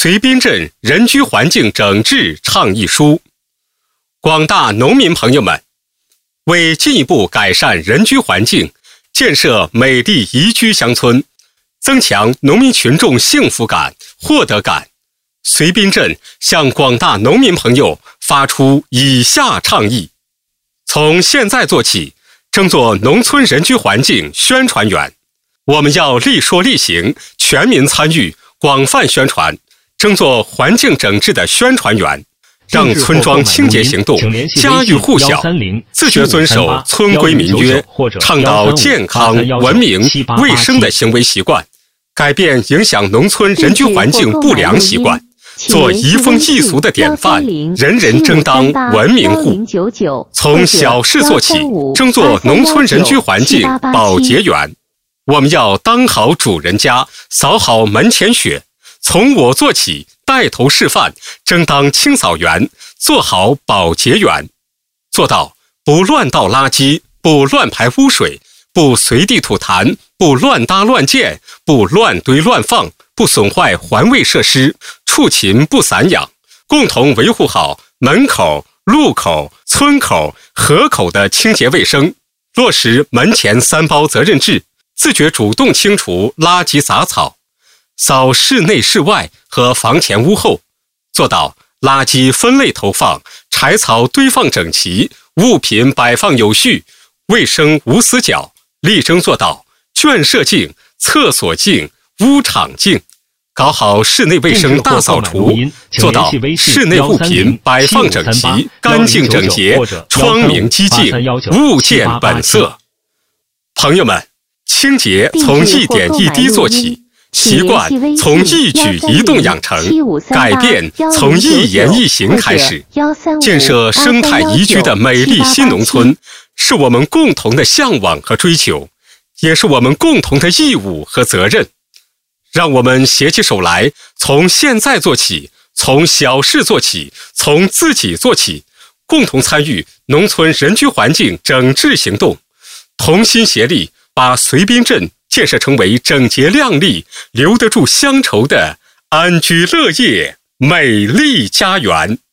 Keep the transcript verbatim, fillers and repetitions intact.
随滨镇人居环境整治倡议书。广大农民朋友们，为进一步改善人居环境，建设美丽宜居乡村，增强农民群众幸福感、获得感，随滨镇向广大农民朋友发出以下倡议：从现在做起，争做农村人居环境宣传员。我们要立说立行，全民参与，广泛宣传，争做环境整治的宣传员，让村庄清洁行动家喻户晓，自觉遵守村规民约，倡导健康、文明、卫生的行为习惯，改变影响农村人居环境不良习惯，做移风易俗的典范，人人争当文明户。从小事做起，争做农村人居环境保洁员。我们要当好主人家，扫好门前雪，从我做起，带头示范，争当清扫员，做好保洁员，做到不乱倒垃圾，不乱排污水，不随地吐痰，不乱搭乱建，不乱堆乱放，不损坏环卫设施，畜禽不散养，共同维护好门口、路口、村口、河口的清洁卫生，落实门前三包责任制，自觉主动清除垃圾杂草，扫室内室外和房前屋后，做到垃圾分类投放，柴草堆放整齐，物品摆放有序，卫生无死角，力争做到圈舍净、厕所净、屋场净，搞好室内卫生大扫除，做到室内物品摆放整齐、干净整洁、窗明几净、物见本色。朋友们，清洁从一点一滴做起，习惯从一举一动养成，改变从一言一行开始。建设生态宜居的美丽新农村，是我们共同的向往和追求，也是我们共同的义务和责任。让我们携起手来，从现在做起，从小事做起，从自己做起，共同参与农村人居环境整治行动，同心协力，把随滨镇建设成为整洁亮丽、留得住乡愁的安居乐业美丽家园。